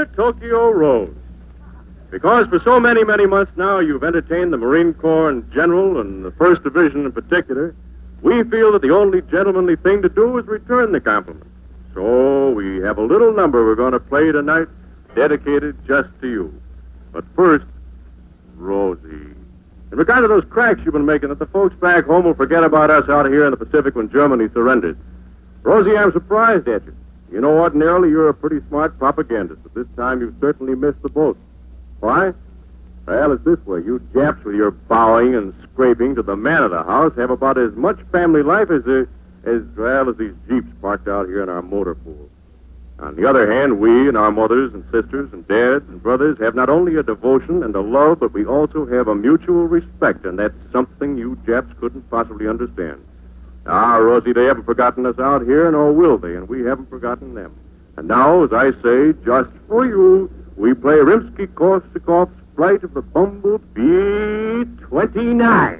Dear Tokyo Rose, because for so many, many months now you've entertained the Marine Corps in general and the First Division in particular, we feel that the only gentlemanly thing to do is return the compliment. So we have a little number we're going to play tonight dedicated just to you. But first, Rosie. In regard to those cracks you've been making that the folks back home will forget about us out here in the Pacific when Germany surrenders. Rosie, I'm surprised at you. You know, ordinarily you're a pretty smart propagandist, but this time you've certainly missed the boat. Why? Well, it's this way. You Japs with your bowing and scraping to the man of the house have about as much family life as these Jeeps parked out here in our motor pool. On the other hand, we and our mothers and sisters and dads and brothers have not only a devotion and a love, but we also have a mutual respect, and that's something you Japs couldn't possibly understand. Ah, Rosie, they haven't forgotten us out here, nor will they, and we haven't forgotten them. And now, as I say, just for you, we play Rimsky-Korsakov's Flight of the Bumblebee 29.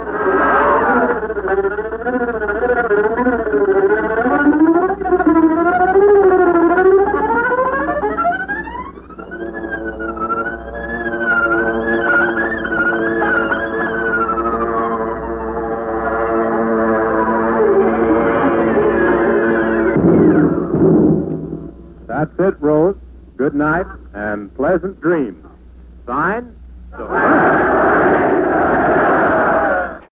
That's it, Rose. Good night and pleasant dreams. Signed, Sylvester.